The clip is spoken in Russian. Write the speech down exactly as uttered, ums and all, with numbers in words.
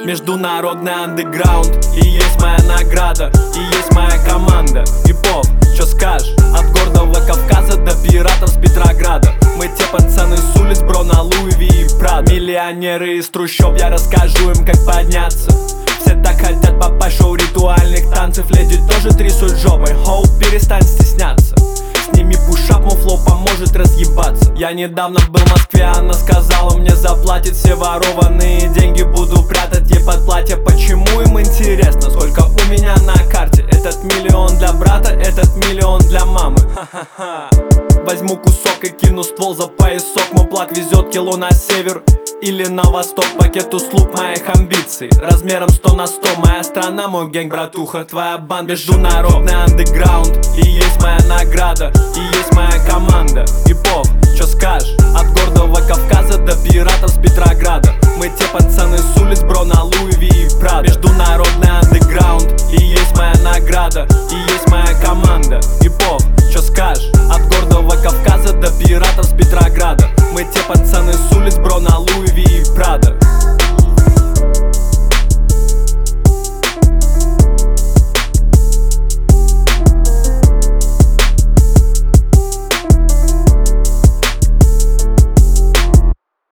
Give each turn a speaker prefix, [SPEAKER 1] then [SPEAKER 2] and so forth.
[SPEAKER 1] Международный андеграунд, и есть моя награда, и есть моя команда. И поп, чё скажешь? От гордого Кавказа до пиратов с Петрограда. Мы те пацаны с улиц, бро, на Луи Ви и Прада. Миллионеры из трущоб, я расскажу им, как подняться. Все так хотят попасть в шоу ритуальных танцев. Леди тоже трясут жопой, хоу, перестань стесняться. Сними пушап, мой флоу поможет разъебаться. Я недавно был в Москве, она сказала, мне заплатит все ворованные деньги, буду прятать ей под платье. Почему им интересно, сколько у меня на карте? Этот миллион для брата, этот миллион для мамы. Ха-ха-ха. Возьму кусок и кину ствол за поясок. Мой плак везет кило на север или на восток. Пакет услуг моих амбиций размером сто на сто. Моя страна, мой гэнг, братуха, твоя банда. Международный андеграунд, и есть моя награда, и есть моя команда. И поп, чё скажешь? От гордого Кавказа до пиратов с Петрограда. Мы те пацаны с улиц, бро, на Луи Ви и Прада. Международный андеграунд, и есть моя награда, и есть моя команда. И поп, чё скажешь? От гордого Кавказа до пиратов с Петрограда. Мы те пацаны с